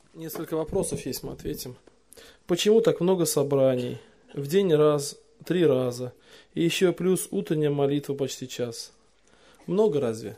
Несколько вопросов есть, мы ответим. Почему так много собраний? В день раз, 3 раза. И еще плюс утренняя молитва почти час. Много разве?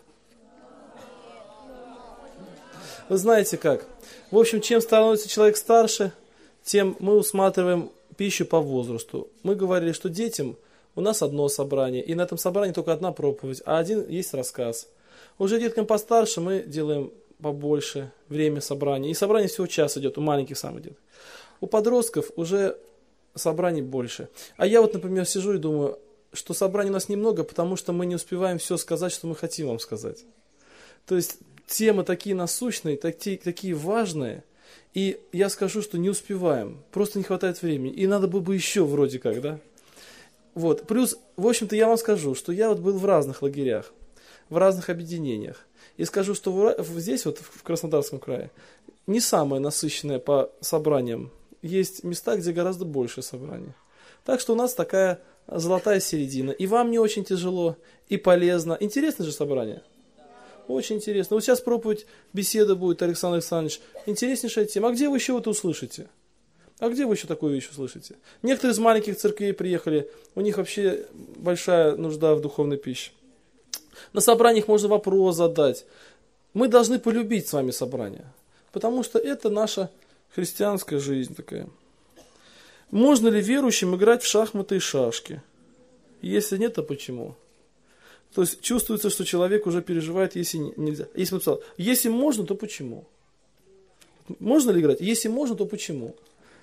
Вы знаете как? В общем, чем становится человек старше, тем мы усматриваем пищу по возрасту. Мы говорили, что детям у нас одно собрание, и на этом собрании только одна проповедь, а один есть рассказ. Уже деткам постарше мы делаем побольше время собрания. И собрание всего час идет, у маленьких самых деток. У подростков уже собраний больше. А я вот, например, сижу и думаю, что собраний у нас немного, потому что мы не успеваем все сказать, что мы хотим вам сказать. То есть темы такие насущные, такие важные, и я скажу, что не успеваем, просто не хватает времени. И надо было бы еще вроде как, да? Вот. Плюс, в общем-то, я вам скажу, что я вот был в разных лагерях, в разных объединениях. И скажу, что здесь, вот в Краснодарском крае, не самое насыщенное по собраниям. Есть места, где гораздо больше собраний. Так что у нас такая золотая середина. И вам не очень тяжело, и полезно. Интересно же собрание? Очень интересно. Вот сейчас проповедь, беседа будет, Александр Александрович. Интереснейшая тема. А где вы еще это услышите? А где вы еще такую вещь услышите? Некоторые из маленьких церквей приехали, у них вообще большая нужда в духовной пище. На собраниях можно вопрос задать. Мы должны полюбить с вами собрание, потому что это наша христианская жизнь такая. Можно ли верующим играть в шахматы и шашки? Если нет, то почему? То есть чувствуется, что человек уже переживает, если нельзя. Если написал, если можно, то почему? Можно ли играть? Если можно, то почему?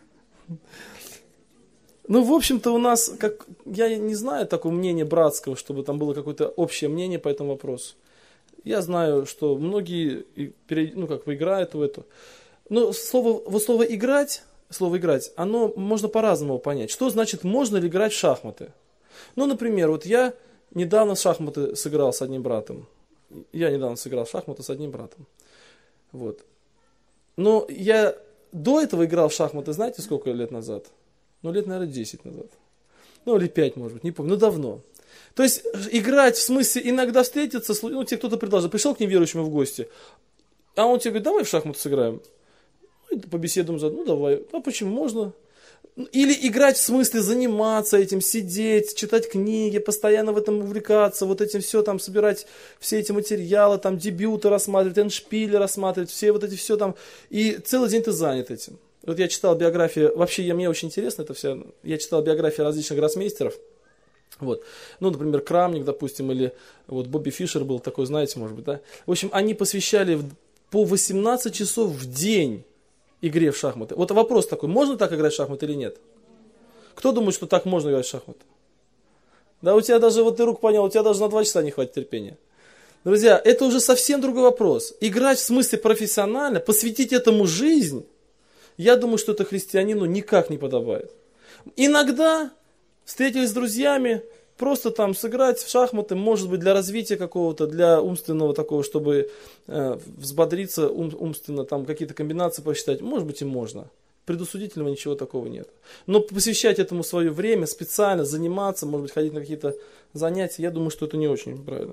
Ну, в общем-то, у нас, я не знаю такого мнения братского, чтобы там было какое-то общее мнение по этому вопросу. Я знаю, что многие играют в это. Но слово играть, оно можно по-разному понять. Что значит, можно ли играть в шахматы? Ну, например, вот я недавно в шахматы сыграл с одним братом. Вот. Но я до этого играл в шахматы, знаете, сколько лет назад? Ну, лет, наверное, 10 назад. Ну, или 5, может быть, не помню, но давно. То есть, играть, в смысле, иногда встретиться, ну, тебе кто-то предложил, пришел к неверующему в гости, а он тебе говорит, давай в шахматы сыграем. Ну, побеседуем, ну, давай. А почему? Можно. Или играть, в смысле, заниматься этим, сидеть, читать книги, постоянно в этом увлекаться, вот этим все, там, собирать все эти материалы, там, дебюты рассматривать, эндшпили рассматривать, все вот эти все там, и целый день ты занят этим. Вот я читал биографии, вообще мне очень интересно это все, я читал биографии различных гроссмейстеров, вот, ну, например, Крамник, допустим, или вот Бобби Фишер был такой, знаете, может быть, да, в общем, они посвящали по 18 часов в день игре в шахматы. Вот вопрос такой, можно так играть в шахматы или нет? Кто думает, что так можно играть в шахматы? Да, у тебя даже, вот ты рук понял, у тебя даже на 2 часа не хватит терпения. Друзья, это уже совсем другой вопрос. Играть в смысле профессионально, посвятить этому жизнь, я думаю, что это христианину никак не подобает. Иногда встретились с друзьями, просто там сыграть в шахматы, может быть, для развития какого-то, для умственного такого, чтобы взбодриться умственно, там какие-то комбинации посчитать, может быть, и можно. Предусудительного ничего такого нет. Но посвящать этому свое время, специально заниматься, может быть, ходить на какие-то занятия, я думаю, что это не очень правильно.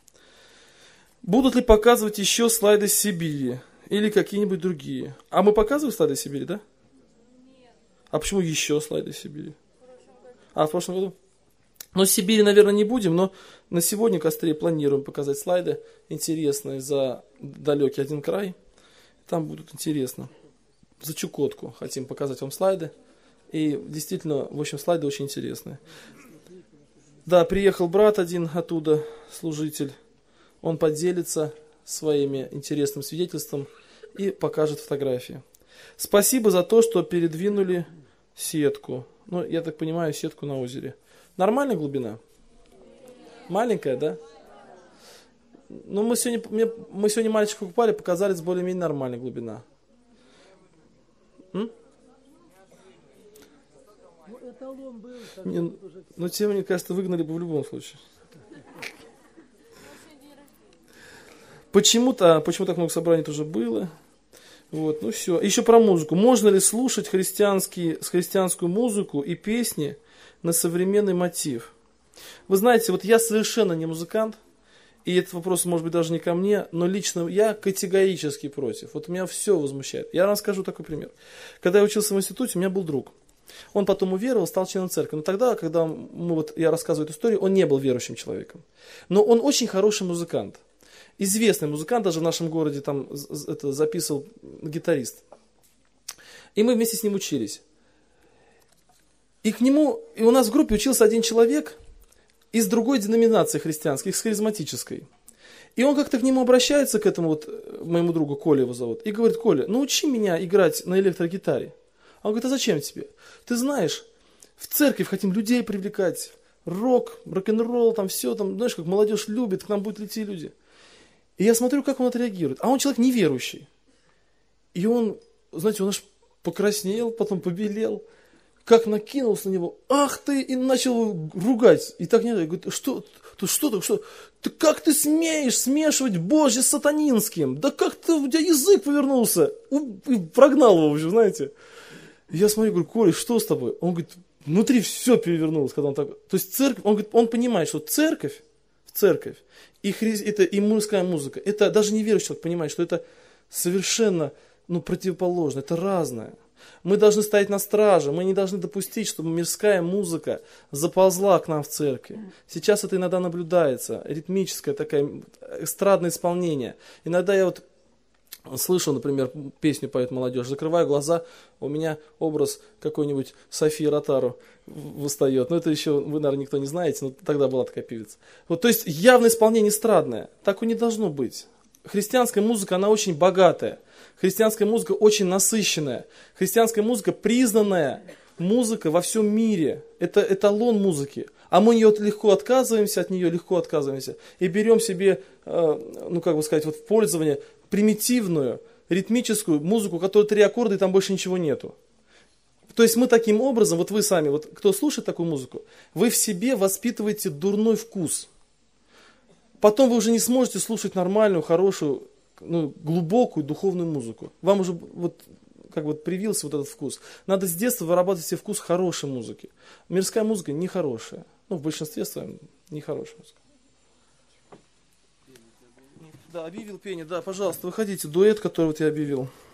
Будут ли показывать еще слайды с Сибири? Или какие-нибудь другие? А мы показываем слайды из Сибири, да? Нет. А почему еще слайды из Сибири? В прошлом году? Ну, в Сибири, наверное, не будем, но на сегодня Костре планируем показать слайды интересные за далекий один край. Там будут интересно. За Чукотку хотим показать вам слайды. И действительно, в общем, слайды очень интересные. Да, приехал брат один оттуда, служитель. Он поделится своими интересным свидетельством и покажет фотографии. Спасибо за то, что передвинули сетку. Ну, я так понимаю, сетку на озере. Нормальная глубина? Маленькая, да? Ну, мы сегодня мальчика купали, показали, с более-менее нормальной глубина. Эталон был. Но тебя, мне кажется, выгнали бы в любом случае. Почему так много собраний тоже было? Вот, ну все. Еще про музыку. Можно ли слушать христианскую музыку и песни на современный мотив? Вы знаете, вот я совершенно не музыкант, и этот вопрос может быть даже не ко мне, но лично я категорически против. Вот меня все возмущает. Я вам скажу такой пример. Когда я учился в институте, у меня был друг. Он потом уверовал, стал членом церкви. Но тогда, когда я рассказываю эту историю, он не был верующим человеком. Но он очень хороший музыкант. Известный музыкант, даже в нашем городе там это записывал гитарист. И мы вместе с ним учились. И у нас в группе учился один человек из другой деноминации христианской, из харизматической. И он как-то к нему обращается, к этому вот моему другу, Коля его зовут, и говорит: Коля, научи меня играть на электрогитаре. Он говорит: а зачем тебе? Ты знаешь, в церковь хотим людей привлекать, рок-н-ролл, там все, там, знаешь, как молодежь любит, к нам будут идти люди. И я смотрю, как он отреагирует. А он человек неверующий. И он, знаете, он аж покраснел, потом побелел, как накинулся на него: ах ты, и начал ругать. И так не говорит: что, ты как ты смеешь смешивать Божье с сатанинским? Да как ты, у тебя язык повернулся? И прогнал его уже, знаете. И я смотрю, говорю: Коля, что с тобой? Он говорит: внутри все перевернулось, когда он так. То есть церковь, он говорит, он понимает, что церковь, это и мужская музыка, это даже неверующий человек понимает, что это совершенно противоположно, это разное. Мы должны стоять на страже, мы не должны допустить, чтобы мирская музыка заползла к нам в церкви. Сейчас это иногда наблюдается, ритмическое такое эстрадное исполнение. Иногда я вот слышу, например, песню поет молодежь, закрываю глаза, у меня образ какой-нибудь Софии Ротару восстает. Это еще, вы, наверное, никто не знаете, но тогда была такая певица. Вот, то есть явное исполнение эстрадное. Так и не должно быть. Христианская музыка, она очень богатая. Христианская музыка очень насыщенная. Христианская музыка признанная музыка во всем мире. Это эталон музыки. А мы легко отказываемся от нее, и берем себе, в пользование примитивную, ритмическую музыку, у которой 3 аккорда и там больше ничего нету. То есть мы таким образом, вот вы сами, вот кто слушает такую музыку, вы в себе воспитываете дурной вкус. Потом вы уже не сможете слушать нормальную, хорошую, глубокую духовную музыку. Вам уже привился вот этот вкус. Надо с детства вырабатывать себе вкус хорошей музыки. Мирская музыка нехорошая. В большинстве своем нехорошая музыка. Да, объявил пение, да, пожалуйста, выходите, дуэт, который я объявил.